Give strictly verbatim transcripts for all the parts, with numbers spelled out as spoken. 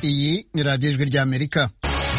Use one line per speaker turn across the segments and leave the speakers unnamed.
Iyi ni radiyo ijwi ry'Amerika.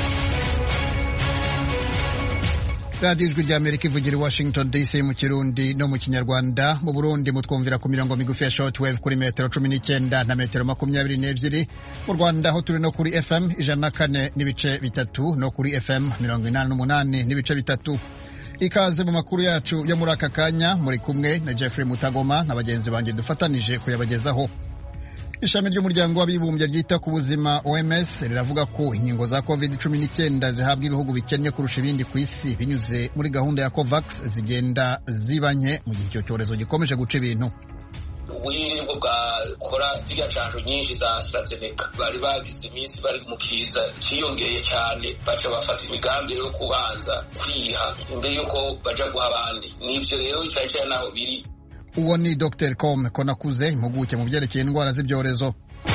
radiyo ijwi ry'Amerika ivugira i Washington D C mu Kirundi no mu Kinyarwanda. Mu Burundi mutwumvira ku mirongo migufi ya shortwave kuri metero cumi n'icyenda na metero makumyabiri n'ebyiri. Mu Rwanda ho turi no kuri F M ijana na kane n'ibice bitatu no kuri F M mirongo inani n'umunani n'ibice bitatu. Ikaze mu makuru yacu yo muri aka kanya, muri kumwe na Jeffrey Mutagoma na bagenzi banjye dufatanije kuyabagezaho. Ishami ry'umuryango w'abibumbye ryita ku buzima O M S riravuga ko inkingo za covid cumi n'icyenda zihabwa ibihugu bikennye kurusha ibindi ku isi binyuze muri gahunda ya COVAX zigenda ziba nke mu gihe icyo cyorezo gikomeje guca ibintu.
Ubuhinga bwakora ziriya canjo nyinshi za AstraZeneca bari bagize iminsi bari mu kiza ciyongeye cyane, baca bafata imigambi yo kubanza kwiha imbere yuko baja guha abandi. Nivyo rero icyaje naho biri.
Uwo ni Doctor Com Konakuze, impuguke mu byerekeye indwara z'ibyorezo.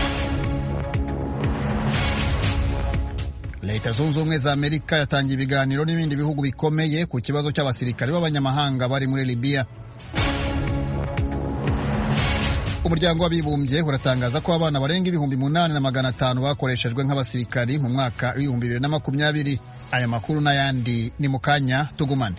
Leta Zunze Ubumwe za Amerika yatangiye ibiganiro n'ibindi bihugu bikomeye ku kibazo cy'abasirikare b'abanyamahanga bari muri Libya. Umuryango w'abibumbye uratangaza ko abana barenga ibihumbi munani na magana atanu bakoreshejwe nk'abasirikari mu mwaka w'ibihumbi bibiri na makumyabiri. Aya makuru n'ayandi ni mu kanya, tugumane.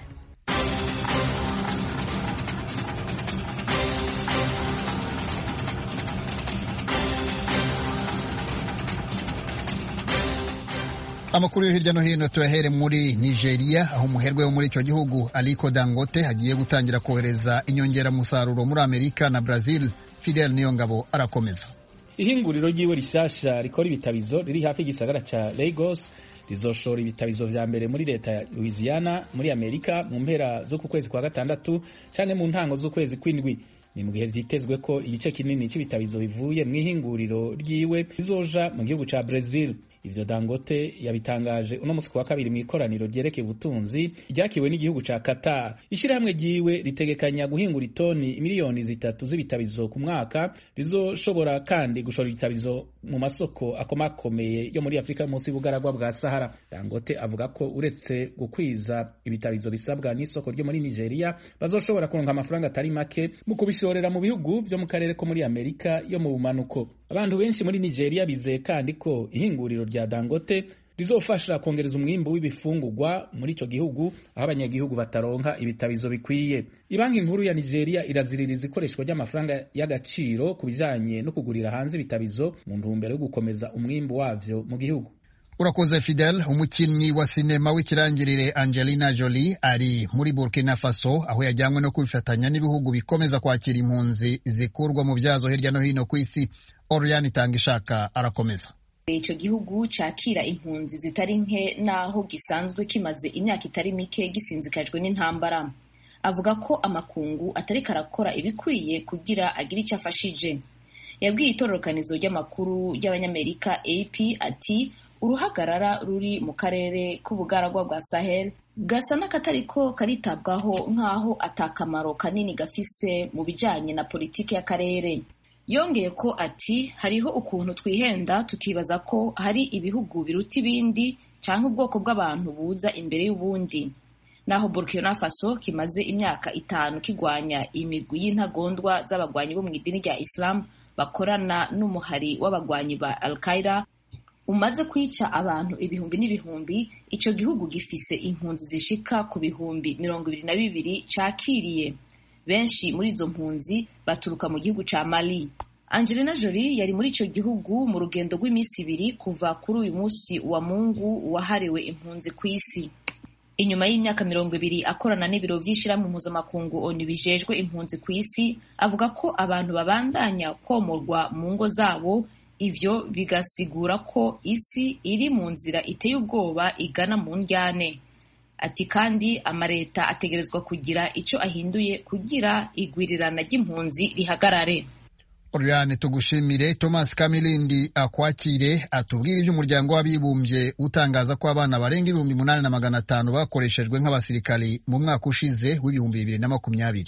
Amakuru yo hirya no hino tuyahere muri Nigeria, aho umuherwe wo muri icyo gihugu Aliko Dangote hagiye gutangira kohereza inyongeramusaruro muri Amerika na Brazil. Fidel Niyongabo arakomeza.
Ihinguriro ryiwe rishasha rikora ibitabizo riri hafi y'igisagara ca Lagos rizoshora ibitabizo vya mbere muri leta ya Louisiana muri Amerika mu mpera zo ku kwezi kwa gatandatu canke mu ntango z'ukwezi kw'indwi. Ni mu gihe vyitezwe ko igice kinini c'ibitabizo bivuye mu ihinguriro ryiwe bizoja mu gihugu ca Brazil. Ivyo Dangote yabitangaje uno musi wa kabiri mu ikoraniro ryerekeye ubutunzi ryakiwe n'igihugu ca Qatar. Ishirahamwe ryiwe ritegekanya guhingura itoni miliyoni zitatu z'ibitabizo ku mwaka, rizoshobora kandi gushora ibitabizo mu masoko akomakomeye yo muri Afrika munsi y'ubugaragwa bwa Sahara. Dangote avuga ko uretse gukwiza ibitabizo bisabwa n'isoko ryo muri Nigeria, bazoshobora kuronka amafaranga atari make mu kubishorera mu bihugu vyo mu karere ko muri Amerika yo mu bumanuko. Abantu benshi muri Nigeria bizeye kandi ko ihinguriro rya Dangote rizofasha kongereza umwimbu w'ibifungurwa muri ico gihugu aho abanyagihugu bataronka ibitabizo bikwiye. Ibanki nkuru ya Nigeria iraziririza ikoreshwa ry'amafaranga y'agaciro ku bijanye no kugurira hanze ibitabizo mu ntumbero yo gukomeza umwimbu wavyo mu gihugu.
Urakoze Fidel. Umukinnyi wa sinema w'ikirangirire Angelina Jolie ari muri Burkina Faso, aho yajyanywe no kwifatanya n'ibihugu bikomeza kwakira impunzi zikurwa mu byazo hirya no hino ku isi. Oriane Itangishaka arakomeza.
Ico gihugu cakira impunzi zitari nke naho gisanzwe kimaze imyaka itari mike gisinzikajwe n'intambara. Avuga ko amakungu atari karakora ibikwiye kugira agire icyo afashije. Yabwiye itororokanizo ry'amakuru y'abanyamerika A P ati uruhagarara ruri mu karere k'ubugaragwa bwa Sahel gasa n'akatariko karitabwaho nk'aho atakamaro kanini gafise mu bijanye na politiki y'akarere. Yongeye ko ati hariho ukuntu twihenda tukibaza ko hari ibihugu biruta ibindi canke ubwoko bw'abantu buza imbere y'ubundi. Naho Burkina Faso kimaze imyaka itanu kigwanya imigwi y'intagondwa z'abagwanyi bo mu idini rya Islam bakorana n'umuhari w'abagwanyi ba Al-Qaeda umaze kwica abantu ibihumbi n'ibihumbi, ico gihugu gifise impunzi zishika ku bihumbi mirongo ibiri na bibiri cakiriye. Benshi muri izo mpunzi baturuka mu gihugu ca Mali. Angelina Jolie yari muri ico gihugu mu rugendo rw'iminsi ibiri kuva kuri uyu munsi wa Mungu wahariwe impunzi ku isi. Inyuma y'imyaka mirongo ibiri akorana n'ibiro vy'ishirahamwe mpuzamakungu O N U bijejwe impunzi ku isi, avuga ko abantu babandanya komorwa mu ngo zabo. Ivyo bigasigura ko isi iri mu nzira iteye ubwoba igana mu njyane. Ati kandi amareta ategerezwa kugira ico ahinduye kugira igwirirana ry'impunzi rihagarare.
Oriane tugushimire. Thomas Kamilindi akwakire atubwira iby'umuryango w'abibumbye utangaza ko abana barenga ibihumbi munani na magana atanu bakoreshejwe nk'abasirikali mu mwaka ushize w'ibihumbi bibiri na makumyabiri.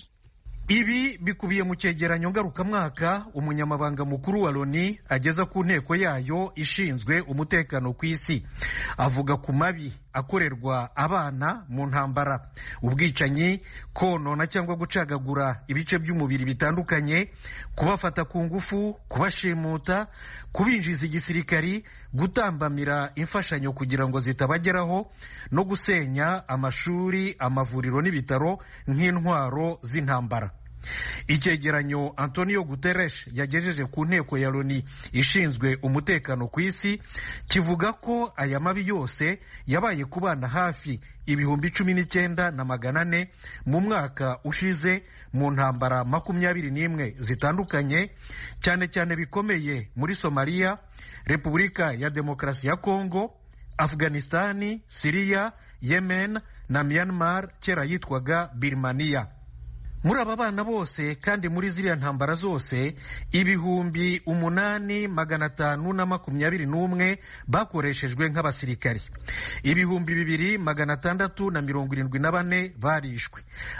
Ibi bikubiye mu cyegeranyo ngarukamwaka umunyamabanga mukuru wa Loni ageza ku nteko yayo ishinzwe umutekano ku isi. Avuga ku mabi akorerwa abana mu ntambara: ubwicanyi, konona cyangwa gucagagura ibice by'umubiri bitandukanye, kubafata ku ngufu, kubashimuta, kubinjiza igisirikari, gutambamira imfashanyo kugira ngo zitabageraho, no gusenya amashuri, amavuriro n'ibitaro nk'intwaro z'intambara. Icyegeranyo Antonio Guterres yagejeje ku nteko ya Loni ishinzwe umutekano ku isi kivuga ko aya mabi yose yabaye ku bana hafi ibihumbi cumi n'icyenda na magana ane mu mwaka ushize mu ntambara makumyabiri n'imwe zitandukanye, cyane cyane bikomeye muri Somalia, Repubulika ya Demokarasi ya Kongo, Afghanistani, Syria, Yemen na Myanmar kera yitwaga Birmania. Muri aba bana bose kandi muri ziriya ntambara zose ibihumbi umunani magana atanu na makumyabiri n'umwe bakoreshejwe nk'abasirikari, ibihumbi bibiri magana atandatu na mirongo irindwi na bane barishwe,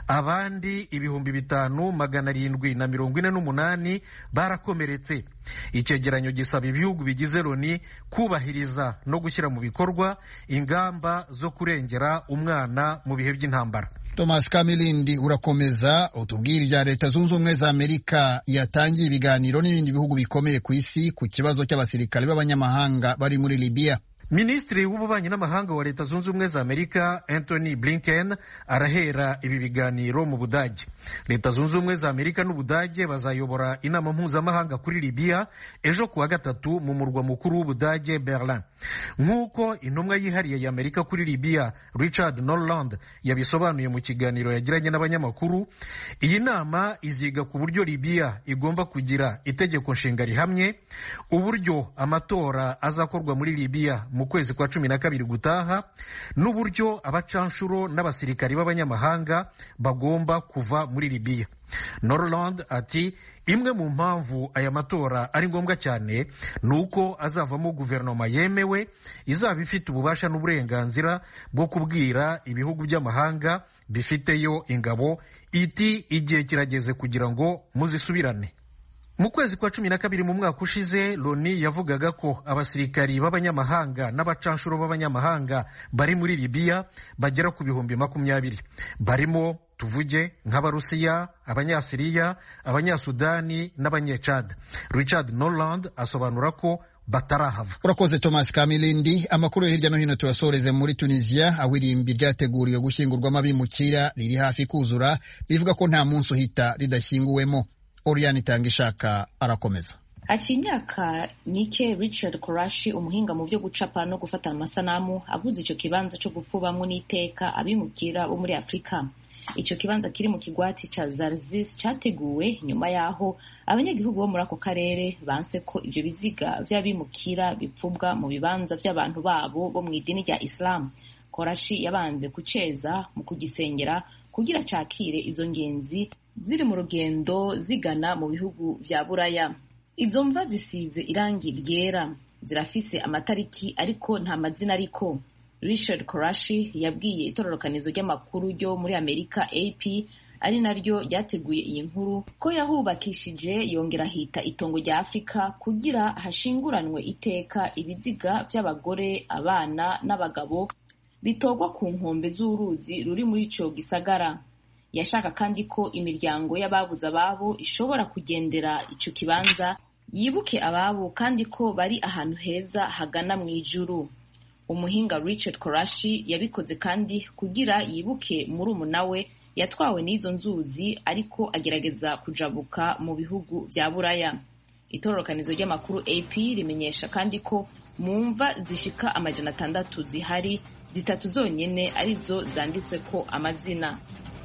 abandi ibihumbi bitanu magana arindwi na mirongo ine n'umunani barakomeretse. Icyegeranyo gisaba ibihugu bigize Loni kubahiriza no gushyira mu bikorwa ingamba zo kurengera umwana mu bihe by'intambara.
Thomas Kamilindi, urakomeza utubwira ibya Leta Zunze Ubumwe za Amerika yatangiye ibiganiro n'ibindi bihugu bikomeye ku isi ku kibazo cy'abasirikare b'abanyamahanga bari muri Libya.
Minisitiri w'ububanyi n'amahanga wa Leta Zunze Ubumwe za Amerika Anthony Blinken arahera ibi biganiro mu Budage. Leta Zunze Ubumwe za Amerika n'Ubudage bazayobora inama mpuzamahanga kuri Libya ejo kuwa gatatu mu murwa mukuru w'Ubudage Berlin. Nk'uko intumwa yihariye ya Amerika kuri Libya Richard Norland yabisobanuye mu kiganiro yagiranye n'abanyamakuru, iyi nama iziga ku buryo Libya igomba kugira itegeko nshinga rihamye, uburyo amatora azakorwa muri Libya mu kwezi kwa cumi na kabiri gutaha, n'uburyo abacanshuro n'abasirikari b'abanyamahanga bagomba kuva muri Libya. Norland ati imwe mu mpamvu aya matora ari ngombwa cyane ni uko azavamo guverinoma yemewe, izaba ifite ububasha n'uburenganzira bwo kubwira ibihugu by'amahanga bifiteyo ingabo iti igihe kirageze kugira ngo muzisubirane. Mu kwezi kwa cumi na kabiri mu mwaka ushize Loni yavugaga ko abasirikari b'abanyamahanga n'abacanshuro b'abanyamahanga bari muri Libya bagera ku bihumbi makumyabiri, barimo tuvuge nk'Abarusiya, Abanyasiriya, Abanyasudani n'Abanyechad. Richard Norland asobanura ko batarahava.
Urakoze Thomas Kamilindi. Amakuru yo hirya no hino tuyasoreze muri Tunisia, aho irimbi ryateguriwe gushyingurwamo abimukira riri hafi kuzura, bivuga ko nta munsi uhita ridashyinguwemo. Oriane Itangishaka arakomeza.
Haciye imyaka mike Richard Korashi, umuhinga mu byo gucapa no gufata amasanamu, aguze icyo kibanza cyo gupfubamwo n'iteka abimukira bo muri Afurika. Icyo kibanza kiri mu kigwati ca Zarzis cyateguwe nyuma yaho abanyagihugu bo muri ako karere banse ko ivyo biziga by'abimukira bipfubwa mu bibanza by'abantu babo bo mu idini rya Islam. Korashi yabanze kuceza mu kugisengera kugira cakire izo ngenzi ziri mu rugendo zigana mu bihugu vya Buraya. Izo mva zisize irangi ryera, zirafise amatariki ariko nta mazina ariko. Richard Korashi yabwiye itororokanizo ry'amakuru ryo muri Amerika A P, ari naryo ryateguye iyi nkuru, ko yahubakishije yongera hita itongo rya Afurika kugira hashinguranwe iteka ibiziga by'abagore, abana n'abagabo bitogwa ku nkombe z'uruzi ruri muri ico gisagara. Yashaka kandi ko imiryango y'ababuze ababo ishobora kugendera ico kibanza yibuke ababo kandi ko bari ahantu heza hagana mu ijuru. Umuhinga Richard Korashi yabikoze kandi kugira yibuke murumuna we yatwawe n'izo nzuzi ariko agerageza kujabuka mu bihugu vya Buraya. Itororokanizo ry'amakuru A P rimenyesha kandi ko mu mva zishika amajana atandatu zihari, zitatu zonyene arizo zanditse ko amazina.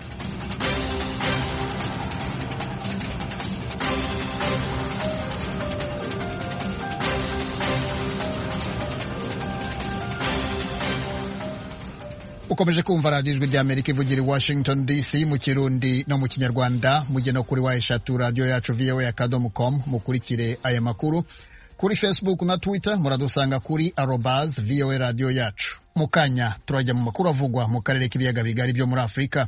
Ukomeje kumva radiyo ijwi rya Amerika ivugira i Washington D C mu Kirundi no mu Kinyarwanda. Mujye no kuri wa eshatu radiyo yacu V O A akadomo com mukurikire aya makuru. Kuri Facebook na Twitter muradusanga kuri arobaz V O A radiyo yacu. Mu kanya turajya mu makuru avugwa mu karere k'ibiyaga bigari byo muri Afurika.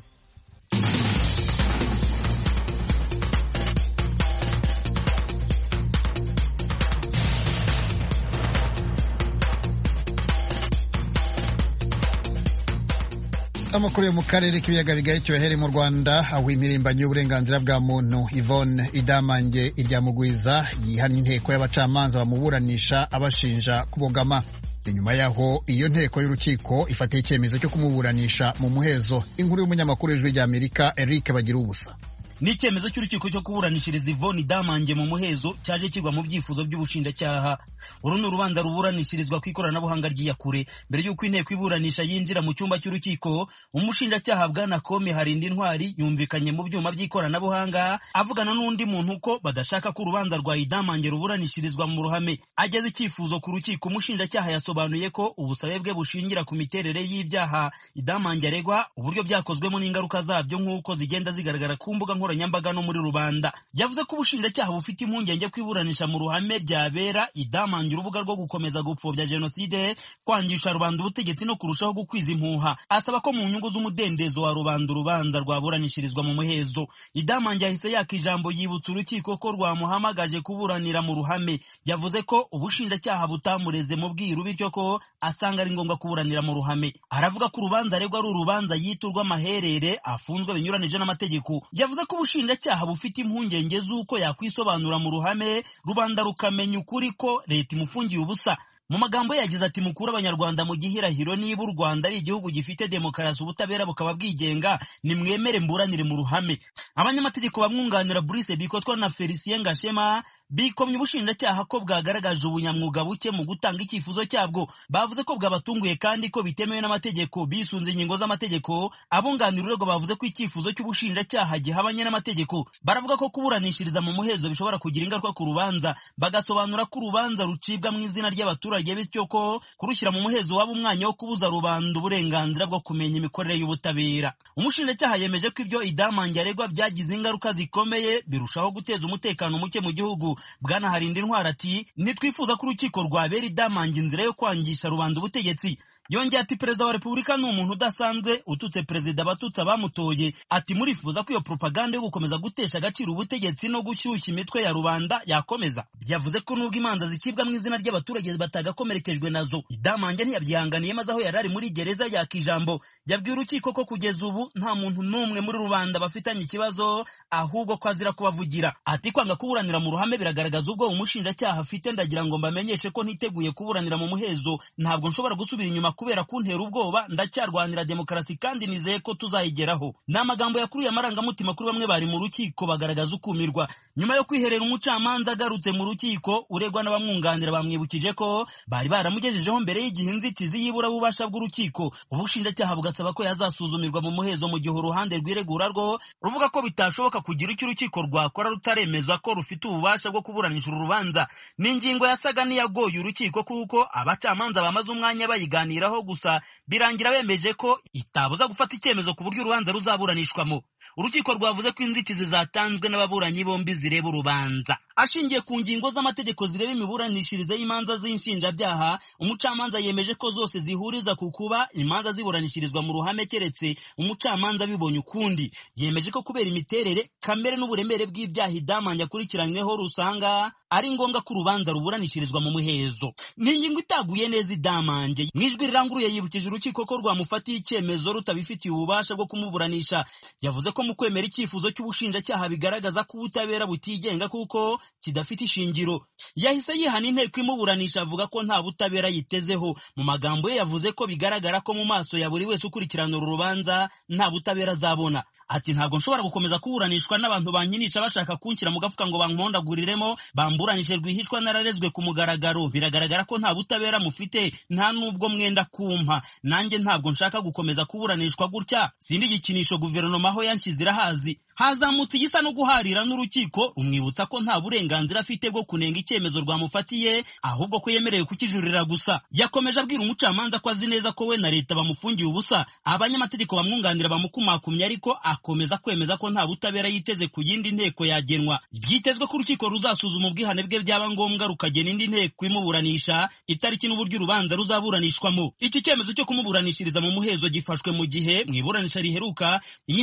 Amakuru yo mu karere k'ibiyaga bigari cyohere mu Rwanda aho imirimbanyi y'uburenganzira bwa muntu Yvonne Idamange Iryamugwiza yihannye inteko y'abacamanza bamuburanisha abashinja kubogama. Inyuma yaho iyo nteko y'urukiko ifatiye icyemezo cyo kumuburanisha mu muhezo. Inkuru y'umunyamakuru w'Ijwi ry'Amerika Eric Bagirubusa.
Ni icyemezo cy'urukiko cyo kuburanishiriza Yvonne Idamange mu muhezo cyaje kigwa mu byifuzo by'ubushinjacyaha. Uru ni urubanza ruburanishirizwa ku ikoranabuhanga ry'iyakure. Mbere y'uko inteko iburanisha yinjira mu cyumba cy'urukiko, umushinjacyaha Bwana Kome Harinda Intwari yumvikanye mu byuma by'ikoranabuhanga avugana n'undi muntu ko badashaka ko urubanza rwa Idamange ruburanishirizwa mu ruhame. Ageze icyifuzo ku rukiko, umushinjacyaha yasobanuye ko ubusabe bwe bushingira ku miterere y'ibyaha Idamange aregwa, uburyo byakozwemo n'ingaruka zabyo nk'uko zigenda zigaragara ku mbuga nkoranyambaga no muri rubanda. Yavuze ko ubushinjacyaha bufite impungenge kwiburanisha mu ruhame ryabera Idamange urubuga rwo gukomeza gupfobya jenoside, kwangisha rubanda ubutegetsi no kurushaho gukwiza impuha. Asaba ko mu nyungu z'umudendezo wa rubanda urubanza rwaburanishirizwa mu muhezo. Idamange yahise yaka ijambo yibutsa urukiko ko rwamuhamagaje kuburanira mu ruhame. Yavuze ko ubushinjacyaha butamureze mu bwiru bityo ko asanga ari ngombwa kuburanira mu ruhame. Aravuga ko urubanza aregwa ari urubanza yiturwa amaherere afunzwe binyuranije n'amategeko. Yavuze ko ubushinjacyaha bufite impungenge z'uko yakwisobanura mu ruhame rubanda rukamenya ukuri ko leta imufungiye ubusa. Mu magambo yagize ati mukuru abanyarwanda mu gihirahiro, niba u Rwanda ari igihugu gifite demokarasi, ubutabera bukaba bwigenga, nimwemere mburanire mu ruhame. Abanyamategeko bamwunganira Brice Bikotwa na Felicien Ngashema bikomye ubushinjacyaha ko bwagaragaje ubunyamwuga buke mu gutanga icyifuzo cyabwo. Bavuze ko bwabatunguye kandi ko bitemewe n'amategeko bisunze ingingo z'amategeko. Abunganira urego bavuze ko icyifuzo cy'ubushinjacyaha gihabanye n'amategeko. Baravuga ko kuburanishiriza mu muhezo bishobora kugira ingaruka ku rubanza. Bagasobanura ko urubanza rucibwa mu izina ry'abaturage, bityo ko kurushyira mu muhezo waba umwanya wo kubuza rubanda uburenganzira bwo kumenya imikorere y'ubutabera. Umushinjacyaha yemeje ko ibyo Idamange aregwa byagize ingaruka zikomeye birushaho guteza umutekano muke mu gihugu. Bwana Harinda Intwari ati nitwifuza ko urukiko rwabera Idamange inzira yo kwangisha rubanda ubutegetsi. Yongeye ati perezida wa repubulika ni umuntu udasanzwe ututse perezida abatutsi abamutoye. Ati murifuza ko iyo propaganda yo gukomeza gutesha agaciro ubutegetsi no gushyushya imitwe ya rubanda yakomeza. Yavuze ko nubwo imanza zicibwa mu izina ry'abaturage batagakomerekejwe nazo. Idamange ntiyabyihanganiye, maze aho yari ari muri gereza yaka ijambo yabwiye urukiko ko kugeza ubu nta muntu n'umwe muri rubanda bafitanye ikibazo, ahubwo ko azira kubavugira. Ati kwanga kuburanira mu ruhame biragaragaza ubwo umushinjacyaha afite. Ndagira ngo mbamenyeshe ko ntiteguye kuburanira mu muhezo. Ntabwo nshobora gusubira inyuma kubera kuntera ubwoba. Ndacyarwanira demokarasi kandi nizeye ko tuzayigeraho. N'amagambo yakuruye amarangamutima kuri bamwe bari mu rukiko bagaragaza ukumirwa. Nyuma yo kwiherera umucamanza agarutse mu rukiko, uregwa n'abamwunganira bamwibukije ko bari baramugejejeho mbere y'igihe inzitizi y'ibura bubasha bw'urukiko. Ubushinjacyaha bugasaba ko yazasuzumirwa mu muhezo, mu gihe uruhande rwiregura rwo ruvuga ko bitashoboka kugira icyo urukiko rwakora rutaremeza ko rufite ububasha bwo kuburanisha uru rubanza. N'ingingo yasaga n'iyagoye urukiko kuko abacamanza bamaze umwanya bayiganiraho, gusa birangira bemeje ko itabuza gufata icyemezo ku buryo urubanza ruzaburanishwamo. Urukiko rwavuze ko inzitizi zatanzwe n'ababuranyi bombi zireba urubanza. Ashingiye ku ngingo z'amategeko zireba imiburanishirize y'imanza z'inshinjabyaha, umucamanza yemeje ko zose zihuriza ku kuba imanza ziburanishirizwa mu ruhame keretse umucamanza bibonye ukundi. Yemeje ko kubera imiterere, kamere n'uburemere bw'ibyaha Idamange akurikiranyweho rusanga ari ngombwa ko urubanza ruburanishirizwa mu muhezo. Ni ingingo itaguye neza Idamange. Mu ijwi riranguruye yibukije urukiko ko rwamufatiye icyemezo rutabifitiye ububasha bwo kumuburanisha. Yavuze ko mu kwemera icyifuzo cy'ubushinjacyaha bigaragaza ko ubutabera butigenga kuko kidafite ishingiro. Yahise yihana inteko imuburanisha avuga ko nta butabera yitezeho. Mu magambo ye yavuze ko bigaragara ko mu maso ya buri wese ukurikirana uru rubanza nta butabera azabona. Ati ntabwo nshobora gukomeza kuburanishwa n'abantu bankinisha bashaka kunshyira mu gafuka ngo bankondaguriremo, bamburanishe rwihishwa nararezwe ku mugaragaro. Biragaragara ko nta butabera mufite, nta nubwo mwenda kumpa. Nanjye ntabwo nshaka gukomeza kuburanishwa gutya. Sindi igikinisho guverinoma aho yanshyize irahazi. Hazamutse igisa no guharira n'urukiko rumwibutsa ko nta burenganzira afite bwo kunenga icyemezo rwamufatiye, ahubwo ko yemerewe kukijurira gusa. Yakomeje abwira umucamanza ko azi neza ko we na leta bamufungiye ubusa. Abanyamategeko bamwunganira bamukumakumye, ariko akomeza kwemeza ko nta butabera yiteze ku yindi nteko yagenwa. Byitezwe ko urukiko ruzasuzuma ubwihane bwe, byaba ngombwa rukagena indi nteko imuburanisha itariki n'uburyo urubanza ruzaburanishwamo. Iki cyemezo cyo kumuburanishiriza mu muhezo gifashwe mu gihe mu iburanisha riheruka iyi nteko yari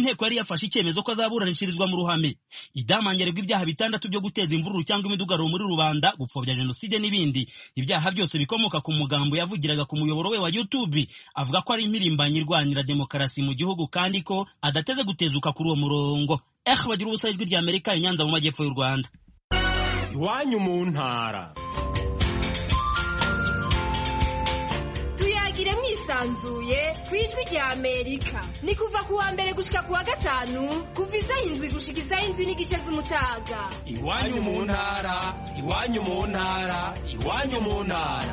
yafashe icyemezo ko azaburanishirizwa mu ruhame. Idamange aregwa ibyaha bitandatu byo guteza imvururu cyangwa imidugararo muri rubanda, gupfobya jenoside n'ibindi. Ibyaha byose bikomoka ku mugambo yavugiraga ku muyoboro we wa YouTube, avuga ko ari impirimbanyi irwanira demokarasi mu gihugu kandi ko adateze gutezuka kuri uwo murongo. Eh bagira ubusa ijwi rya Amerika i Nyanza mu majyepfo y'u Rwanda.
Iwanyu mu ntara.
Tuyagire mwisanzuye kwijwi rya Amerika. Ni kuva ku wa mbere gushika ku wa gatanu, kuva isaha indwi gushika isaha indwi n'igice z'umutaga.
Iwanyu mu ntara, iwanyu mu ntara, iwanyu mu ntara.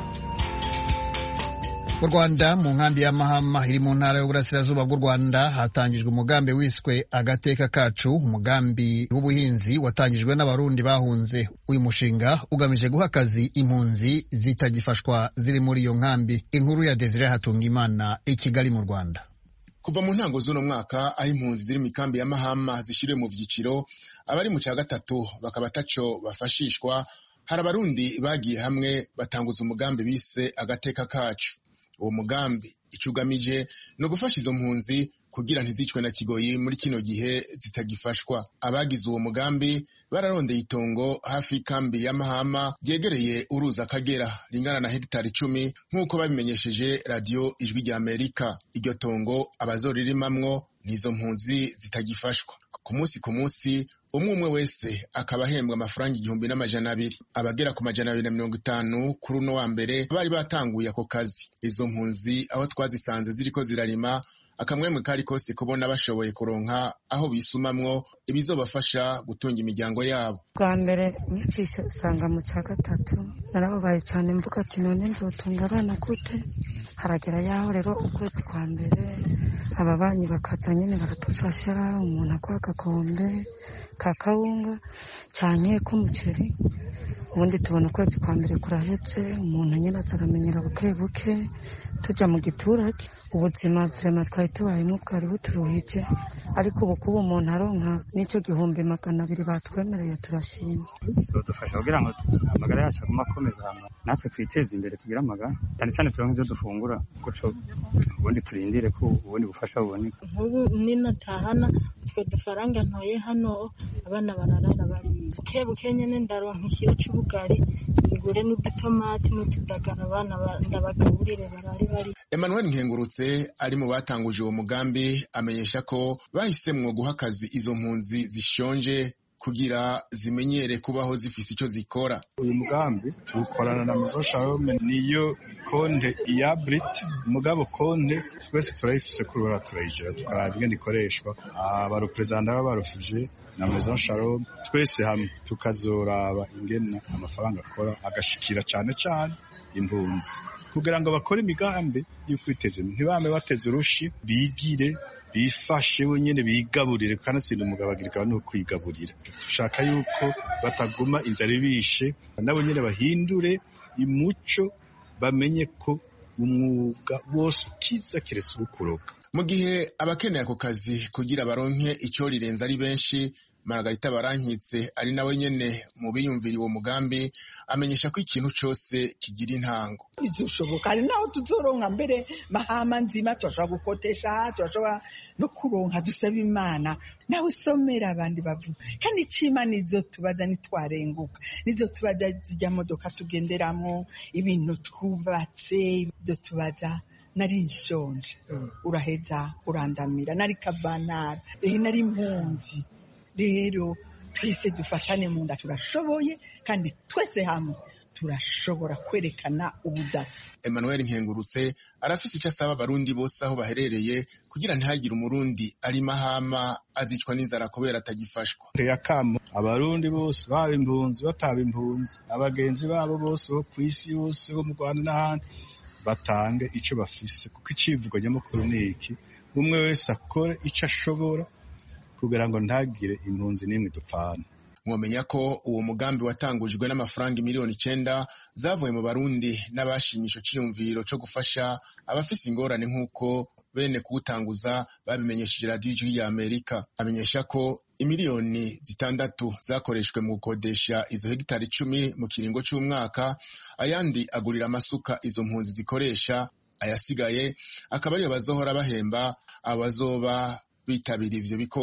Mu Rwanda mu nkambi ya Mahama iri mu ntara y'uburasirazuba bw'u Rwanda hatangijwe umugambi wiswe agateka kacu, umugambi w'ubuhinzi watangijwe n'abarundi bahunze. Uyu mushinga ugamije guha akazi impunzi zitagifashwa ziri muri iyo nkambi. Inkuru ya Desire Hatungimana i Kigali mu Rwanda.
Kuva mu ntango z'uno mwaka aho impunzi ziri mu kambi ya Mahama zishiriwe mu vyiciro, abari mu cya gatatu bakaba taco bafashishwa. Hari abarundi bagiye hamwe batanguza umugambi bise agateka kacu. Uwo mugambi icugamije no gufasha izo mpunzi kugira ntizicwe na kigoyi muri kino gihe zitagifashwa. Abagize uwo mugambi bararondeye itongo hafi y'ikambi ya Mahama ryegereye uruzi Akagera ringana na hegitari icumi nk'uko babimenyesheje radio Ijwi rya Amerika. Iryo tongo abazoririmamwo nizo mpunzi zitagifashwa. Ku munsi ku munsi umwe umwe wese akaba ahembwa amafaranga igihumbi n'amajana abiri. Abagera ku majana abiri na mirongo itanu kuri uno wa mbere bari batanguye ako kazi. Izo mpunzi aho twazisanze ziriko zirarima, akamwemwe kari kose kubona bashoboye kuronka aho bisumamwo ibizobafasha gutunga imiryango yabo.
Bwa mbere nicisha sanga mu cya gatatu narababaye cyane, mvuga ati none nzotunga abana gute? Haragera yaho rero ukwezi kwa mbere ababanyi bakaza nyene baratufasha, umuntu akwa agakombe kakawunga cyane k'umuceri, ubundi tubona ukwezi kwa mbere kurahetse, umuntu nyene azaramenyera buke buke tuja mu giturage. Ubuzima vrema twari tubayemo bwari buturuhije, ariko ubu kuba umuntu aronka n'icyo gihumbi magana abiri batwemereye turashima.
Dufasha kugira ngo amagara yacu agume akomeza, natwe twiteze imbere tugire amagara, cyane cyane turonke ibyo dufungura, guco ubundi turindire ko ubundi bufasha buboneka.
Nk'ubu ninatahana utwo dufaranga ntoye hano abana bararara bari buke buke nyene ndaronka ikiro c'ubugari ngure n'udutomati n'utudagara abana ndabagaburire barari bari.
Emmanuel Nkengurutse ari mu batanguje uwo mugambi amenyesha ko bahisemwo guha akazi izo mpunzi zishonje kugira zimenyere kubaho zifise icyo zikora.
Uyu mugambi tukorana na Maison Shalom, niyo konte ya Brit mugabo konte twese turayifise kurora turayijira tukaraba ingene ikoreshwa. Abarepresenta b'abarufije na Maison Shalom twese hamwe tukazoraba ingene amafaranga akora agashikira cyane cyane impunzi, kugira ngo bakore imigambi y'ukwiteza imbere, ntibame bateze urushi, bigire bifashe wenyene bigaburire, kandi sindi umugabo agirika no kwigaburira. Dushaka yuko bataguma inzara ibishe, nabo nyene bahindure imuco, bamenye ko umwuga wose ukiza kiretse ukuroga.
Mu gihe abakeneye ako kazi kugira baronke icyo rirenza ari benshi, Margarita Barankitse ari nawe nyene mu biyumvira uwo mugambi amenyesha ko ikintu cyose kigira intango.
Bizoshoboka ari naho tuzoronka mbere Mahama nzima, turashobora gukotesha, turashobora no kuronka, dusaba Imana nawe usomera abandi bavuga, kandi cima nizo tubaza nitwarenguka, nizo tubaza zijya modoka tugenderamo, ibintu twubatse, byo tubaza nari nshonje uraheza urandamira, nari kabanara, ehe nari impunzi. Rero twese dufatane mu nda, turashoboye kandi twese hamwe turashobora kwerekana ubudasa.
Emmanuel Nkengurutse arafise icyo asaba abarundi bose aho baherereye kugira ntihagire umurundi ari Mahama azicwa n'inzara kubera atagifashwa.
Yakamo abarundi bose baba impunzi bataba impunzi, abagenzi babo bose bo ku isi yose bo mu Rwanda n'ahandi batange icyo bafise, kuko icivugo nyamukuru ni iki: umwe wese akore icyo ashobora kugira ngo ntagire impunzi n'imwe dupfana.
Mwomenya ko uwo mugambi watangujwe n'amafaranga miliyoni icenda zavuye mu barundi n'abashimisho ciyumviro cyo gufasha abafise ingorane nk'uko bene kuwutanguza babimenyesheje radio Ijwi ya Amerika. Amenyesha ko imiliyoni zitandatu zakoreshwe mu gukodesha izo hegitari icumi mu kiringo c'umwaka, ayandi agurira amasuka izo mpunzi zikoresha, ayasigaye akaba ariyo bazohora bahemba abazoba bitabira ivyo bikorwa.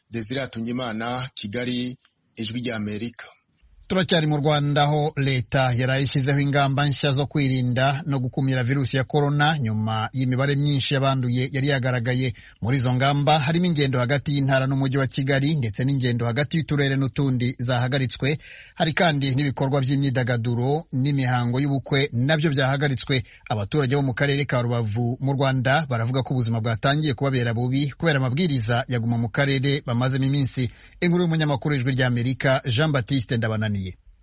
Desire Atungimana, Kigali, Ijwi ry'Amerika.
Turacyari mu Rwanda aho leta yarayishyizeho ingamba nshya zo kwirinda no gukumira virusi ya korona nyuma y'imibare myinshi y'abanduye yari yagaragaye. Muri izo ngamba harimo ingendo hagati y'intara n'umujyi wa Kigali ndetse n'ingendo hagati y'uturere n'utundi zahagaritswe. Hari kandi n'ibikorwa by'imyidagaduro n'imihango y'ubukwe nabyo byahagaritswe. Abaturage bo mu karere ka Rubavu mu Rwanda baravuga ko ubuzima bwatangiye kubabera bubi kubera amabwiriza yaguma mu karere bamazemo iminsi. Inkuru y'umunyamakuru w'Ijwi ry'Amerika Jean Baptiste Ndabananiye.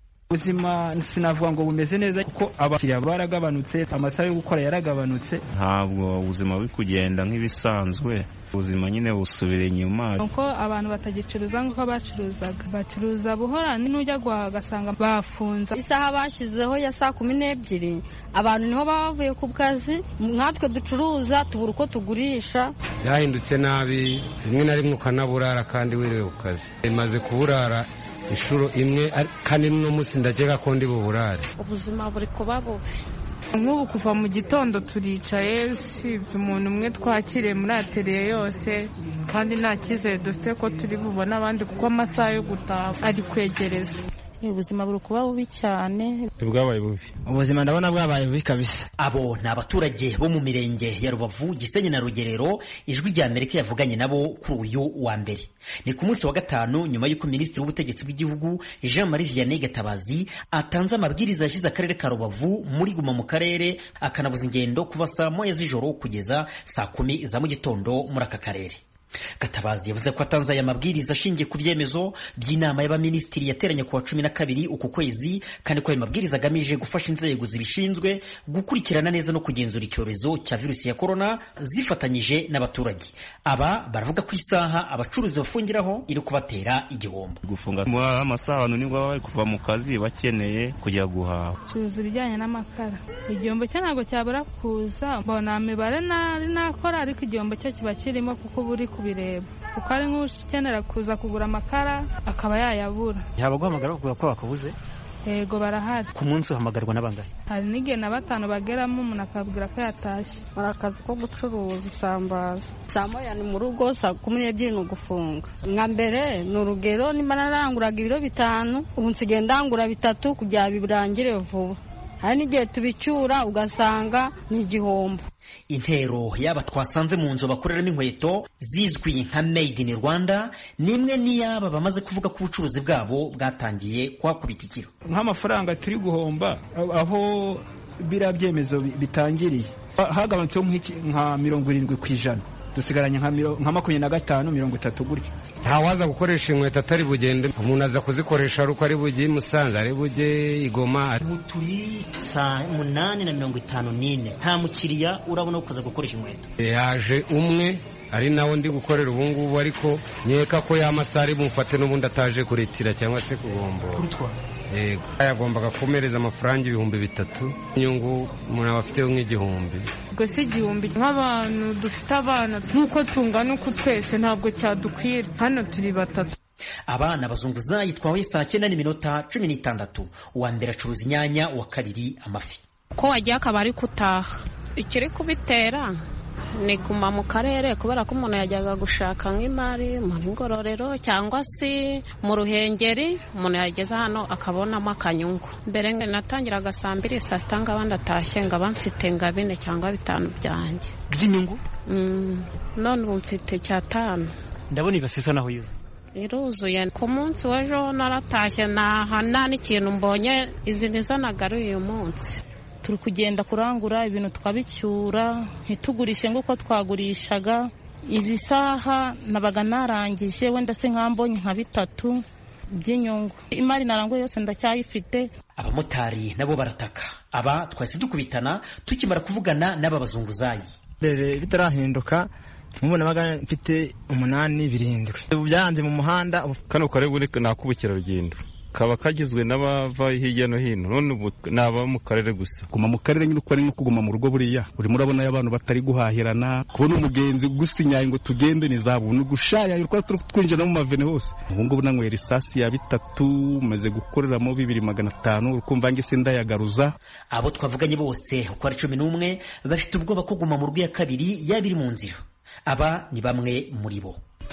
Ubuzima sinavuga ngo bumeze neza kuko abakiriya baragabanutse, amasaha yo gukora yaragabanutse.
Ntabwo ubuzima buri kugenda nk'ibisanzwe, ubuzima nyine busubira inyuma.
Uko abantu batagicuruza nk'uko bacuruzaga, bacuruza buhora, n'ujya guhaha ugasanga bafunze.
Isaha bashyizeho ya saa kumi n'ebyiri abantu niho bavuye ku kazi, nkatwe ducuruza tubura uko tugurisha.
Byahindutse nabi, rimwe na rimwe ukanaburara kandi wiriwe ku kazi. Imaze kuburara inshuro imwe kandi no munsi ndagega ko ndi buburare.
Ubuzima buri kuba bubi.
Nk'ubu kuva mu gitondo turicaye, usibye umuntu umwe twakiriye muri ateriye yose, kandi nta cyizere dufite ko turi bubone abandi kuko amasaha yo gutaha ari kwegereza.
Ubuzima buri kuba bubi cyane.
Bwabaye bubi.
Ubuzima ndabona bwabaye bubi kabisa.
Abo ni abaturage bo mu mirenge ya Rubavu, Gisenyi na Rugerero. Ijwi ry'Amerika yavuganye nabo kuri uyu wa mbere. Ni ku munsi wa gatanu nyuma y'uko Minisitiri w'Ubutegetsi bw'Igihugu Jean Marie Vianney Gatabazi atanze amabwiriza yashize akarere ka Rubavu muri guma mu karere, akanabuza ingendo kuva saa moya z'ijoro kugeza saa kumi za mu gitondo muri aka karere. Gatabazi yavuze ko atanze aya mabwiriza ashingiye ku byemezo by'inama y'abaminisitiri yateranye ku wa cumi na kabiri uku kwezi, kandi ko ayo mabwiriza agamije gufasha inzego zibishinzwe gukurikirana neza no kugenzura icyorezo cya virusi ya korona zifatanyije n'abaturage. Aba baravuga ko isaha abacuruzi bafungiraho iri kubatera igihombo.
Gufunga mu amasaha abantu nibwo bari kuva mu kazi bakeneye kujya guhaha.
Curuza ibijyanye n'amakara, igihombo cyo ntabwo cyabura kuza, mbona imibare nari nakora ariko igihombo cyo kiba kirimo kuko buri bireba kuko ari nk'ukenera kuza kugura amakara akaba yayabura.
Yaba guhamagara bakubwira ko bakabuze?
Yego barahari.
Ku munsi uhamagarwa n'abangahe?
Hari n'igihe na batanu bageramo umuntu akabwira ko yatashye.
Muri akazi ko gucuruza isambaza, saa moya ni mu rugo, saa kumi n'ebyiri ni ugufunga. Nka mbere ni urugero, nimba naranguraga ibiro bitanu ubu nsigaye ndangura bitatu kugira birangire vuba. Hari n'igihe tubicyura ugasanga ni igihombo.
Intero yaba twasanze mu nzu bakoreramo inkweto zizwi nka Made in Rwanda nimwe niyaba bamaze kuvuga ko ubucuruzi bwabo bwatangiye kuhakubita ikiro.
Nk'amafaranga turi guhomba aho bira byemezo bitangiriye hagabanutseho nka mirongo irindwi ku ijana, dusigaranye nka makumyabiri na gatanu mirongo itatu gutyo.
Ntawaza gukoresha inkweto atari bugende, umuntu aza kuzikoresha ari uko ari bujye Musanze, ari bujye Igoma.
Turi saa munani na mirongo itanu n'ine nta mukiriya urabona ukaza gukoresha inkweto.
Yaje umwe ari nawo ndi gukorera ubu ngubu, ariko nkeka ko y'amasari bumfate n'ubundi ataje kuritira cyangwa se kugomba yego yagombaga kumereza amafaranga ibihumbi bitatu, inyungu umuntu aba afiteho nk'igihumbi.
Ubwo si igihumbi nk'abantu dufite abana nk'uko tungana uko twese ntabwo cyadukwira, hano turi batatu.
Abana bazunguza yitwawe saa cyenda n'iminota cumi n'itandatu. Uwa mbere acuruza inyanya, uwa kabiri amafi.
Ko wagiye akaba ari kutaha, ikiri kubitera ni kuma mu karere kubera ko umuntu yajyaga gushaka nk'imari mu Ngororero cyangwa se mu Ruhengeri, umuntu yageze hano akabonamo akanyungu. Mbere ngo natangiraga saa mbiri saa sita ngabandi atashye ngaba mfite nga bine cyangwa bitanu byanjye
by'inyungu.
Mm, none ubu mfite cyatanu.
Ndabona ibasisa naho yuze
iruzuye. Ku munsi w'ejo naratashye nahana n'ikintu mbonye, izi nizanagaruye uyu munsi.
Turi kugenda kurangura ibintu tukabicyura ntitugurishe nk'uko twagurishaga. Izi saha nabaga narangije wenda se nkambonye nka bitatu by'inyungu. Imari naranguye yose ndacyayifite.
Abamotari nabo barataka. Aba twese dukubitana tukimara kuvugana n'aba bazunguzayi.
Mbere bitarahinduka mubona baga mfite umunani birindwi. Ubu byanze mu muhanda.
Kano kare buri nakubukira rugendo kaba kagizwe n'abava hirya no hino, none ubu naba mu karere gusa.
Kuma mu karere nyine uko ari no kuguma mu rugo buriya uri murabona y'abantu batari guhahirana, kubona umugenzi gusinyaye ngo tugende ni zabu no gushaya yuko twinjira mu mavene hose. Ubu ngubu nanywera isasi ya bitatu maze gukoreramo bibiri magana atanu ukumva ngise ndayagaruza.
Abo twavuganye bose uko ari cumi n'umwe bafite ubwoba ko guma mu rugo ya kabiri yabiri mu nzira. Aba ni bamwe muri bo.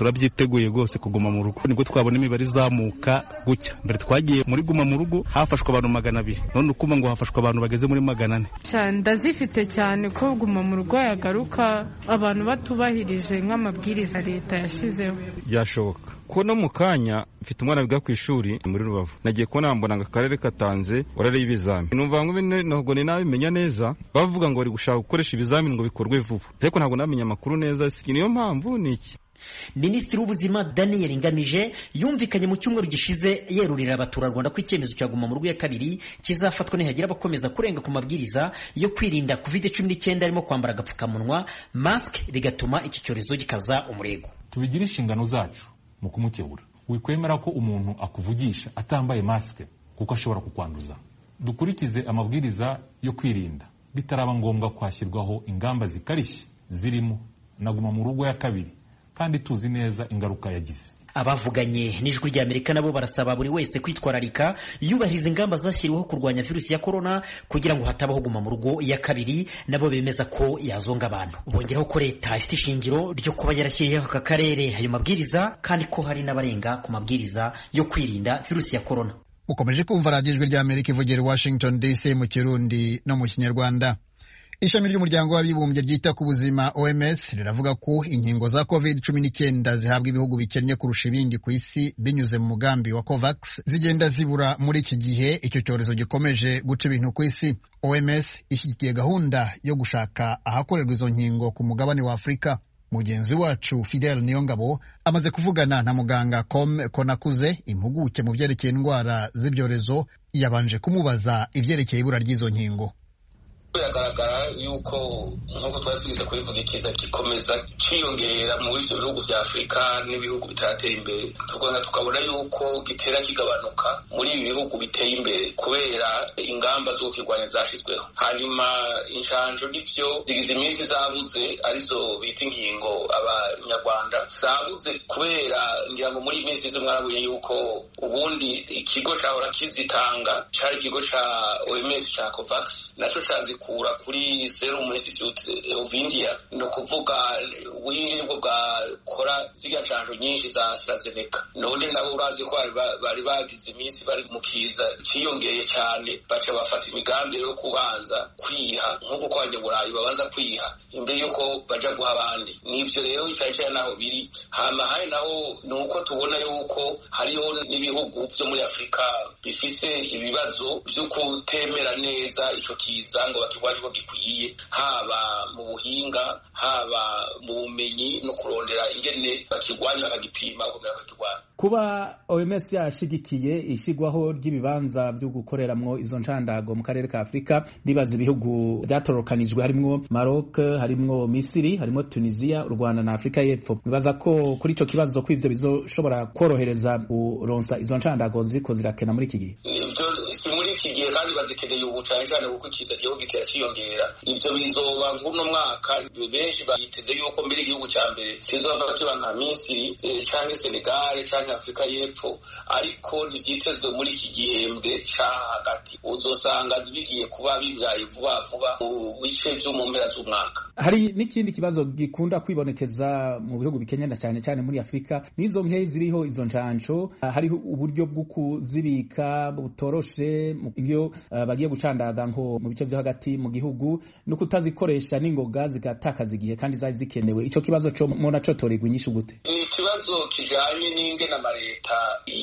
turabyiteguye rwose kuguma mu rugo nibwo twabona imibare izamuka gutya. Mbere twagiye muri guma mu rugo hafashwe abantu magana abiri, none ukuba ngo hafashwe abantu bageze muri magana ane.
Ndazifite cyane ko guma mu rugo yagaruka abantu batubahirije nk'amabwiriza leta yashyizeho.
Byashoboka ko no mu kanya mfite umwana wiga ku ishuri muri Rubavu, nagiye kubona mbona ngo akarere katanze orare y'ibizami, numva ngo ntabwo ni nabimenya neza, bavuga ngo bari gushaka gukoresha ibizamini ngo bikorwe vuba, ariko ntabwo namenya amakuru neza. Niyo mpamvu ni iki.
Minisitiri w'ubuzima Daniel Ngamije yumvikanye mu cyumweru gishize yerurira abaturarwanda ko icyemezo cya guma mu rugo ya kabiri kizafatwa nihagira abakomeza kurenga ku mabwiriza yo kwirinda covid cumi n'icyenda harimo kwambara agapfukamunwa mask, bigatuma iki cyorezo gikaza umurego.
Tubigira inshingano zacu mu kumukebura. Wikwemera ko umuntu akuvugisha atambaye mask kuko ashobora kukwanduza. Dukurikize amabwiriza yo kwirinda bitaraba ngombwa kwashyirwaho ingamba zikarishye zirimo na guma mu rugo ya kabiri, kandi tuzi neza ingaruka yagize.
Abavuganye n'ijwi rya Amerika nabo barasaba buri wese kwitwararika yubahiriza ingamba zashyiriweho kurwanya virusi ya corona kugira ngo hatabaho guma mu rugo ya kabiri, nabo bemeza ko yazonga abantu. Bongeraho ko leta ifite ishingiro ryo kuba yarashyiriyeho aka karere ayo mabwiriza, kandi ko hari n'abarenga ku mabwiriza yo kwirinda virusi ya corona.
Ukomeje kumva radiyo ijwi rya Amerika ivugira Washington D C mu Kirundi no mu Kinyarwanda. Ishami ry'umuryango w'abibumbye ryita ku buzima O M S riravuga ko inkingo za covid cumi n'icyenda zihabwa ibihugu bikennye kurusha ibindi ku isi binyuze mu mugambi wa COVAX zigenda zibura muri iki gihe icyo cyorezo gikomeje guca ibintu ku isi. O M S ishyigikiye gahunda yo gushaka ahakorerwa izo nkingo ku mugabane wa Afurika. Mugenzi wacu Fidel Niyongabo amaze kuvugana na muganga Com Konakuze, impuguke mu byerekeye indwara z'ibyorezo, yabanje kumubaza ibyerekeye ibura ry'izo nkingo.
Biragaragara yuko nk'uko twari twize kubivuga ikiza gikomeza cyiyongera mu bivyo bihugu vya Afurika n'ibihugu bitaratera imbere, tugomba tukabona yuko gitera kigabanuka muri ibi bihugu biteye imbere kubera ingamba zo kukirwanya zashizweho. Hanyuma inshanjo n'ivyo zigize iminsi zabuze arizo bita inkingo, abanyarwanda zabuze kubera ngira ngo muri iyi minsi izo mwarabuye yuko ubundi ikigo cahora kizitanga cari ikigo ca O M S ca COVAX, naco cazi kura kuri Serum Institute of India, no kuvuga ubuhinga bwo bwakora zirya canjo nyinshi za AstraZeneca. None nabo urazi ko bari bagize iminsi bari mu kiza ciyongeye cyane, baca bafata imigambi yo kubanza kwiha nk'uko kwa Burayi babanza kwiha imbere yuko baja guha abandi. Nivyo rero icyaje cyane naho biri. Hama hari naho nuko tubona yuko hariho n'ibihugu byo muri Afurika bifise ibibazo byo kutemera neza ico kiza ngo bakirwanye ko gikwiye, haba mu buhinga, haba mu bumenyi no kurondera ingene bakirwanya bakagipima kumera bakirwanya.
Kuba O M S yashigikiye ishigwaho ry'ibibanza byo gukoreramwo izo ncandago mu karere ka Afurika, nibaza ibihugu byatorokanijwe harimwo Maroc, harimwo Misiri, harimwo Tunisia, u Rwanda na Afurika y'Epfo. Nibaza ko kuri ico kibazo ko ivyo bizoshobora korohereza kuronsa izo ncandago ziko zirakena muri iki gihe.
Ivyo si muri iki gihe kandi bazikeneye ubu cyane cyane kuko ikiza giho gitera ciyongera. Ivyo bizoba nk'uno mwaka, benshi bayiteze yuko mbere igihugu cya mbere kizova kiba nka Misiri eh, canke Senegal canke Afurika y'Epfo, ariko ntivyitezwe muri iki gihembwe ca hagati. Uzosanga bigiye kuba bibaye vuba vuba mu bice vyo mu mpera z'umwaka.
Hari n'ikindi kibazo gikunda kwibonekeza mu bihugu bikenyana cyane cyane muri Afurika, nizo nke ziriho izo ncanco, hariho uburyo bwo kuzibika butoroshe iyo uh, bagiye gucandaga nko mu bice byo hagati mu gihugu, no kutazikoresha n'ingoga zigatakaza igihe kandi zari zikenewe. Ico kibazo cyo mona cotorerwa inyishu gute?
Ni kibazo kijanye n'ingene amareta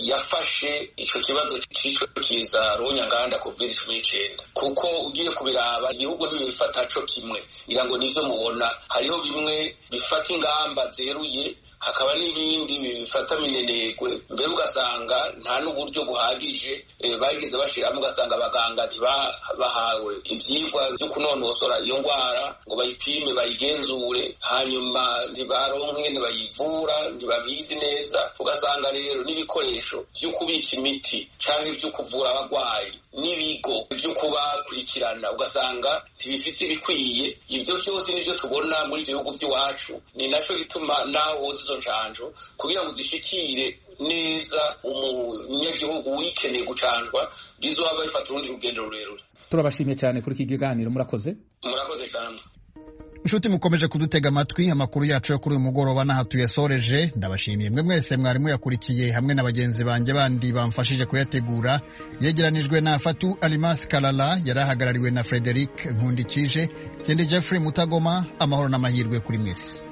yafashe ico kibazo c'ico kiza runyanganda covid cumi n'icyenda, kuko ugiye kubiraba ibihugu ntibifata co kimwe. Ngira ngo nivyo mubona, hariho bimwe bifata ingamba zeruye, hakaba n'ibindi bifata minenegwe, mbere ugasanga nta n'uburyo buhagije e, bagize bashiramo, ugasanga abaganga ntibahawe ivyigwa vyo kunonosora iyo ngwara ngo bayipime bayigenzure, hanyuma ntibaronke ingene bayivura, ntibabizi neza. Ugasanga rero n'ibikoresho vyo kubika imiti canke vyo kuvura abagwayi n'ibigo vyo kubakurikirana ugasanga ntibifise ibikwiye. Ivyo vyose nivyo tubona muri ivyo bihugu vy'iwacu, ni naco gituma naho izo ncanjo kugira ngo zishikire neza umunyagihugu wikeneye gucanjwa bizoba bifata urundi rugendo rurerure.
Turabashimye cyane kuri iki kiganiro, murakoze.
Murakoze cyane.
Nshuti mukomeje kudutega amatwi, amakuru yacu yo kuri uyu mugoroba naha tuyasoreje. Ndabashimiye mwe mwese mwarimu yakurikiye hamwe na bagenzi banjye bandi bamfashije kuyategura. Yegeranijwe na Fatu Alimas Kalala, yarahagarariwe na Frederic Nkundikije. Sindi Jeffrey Mutagoma, amahoro n'amahirwe kuri mwese.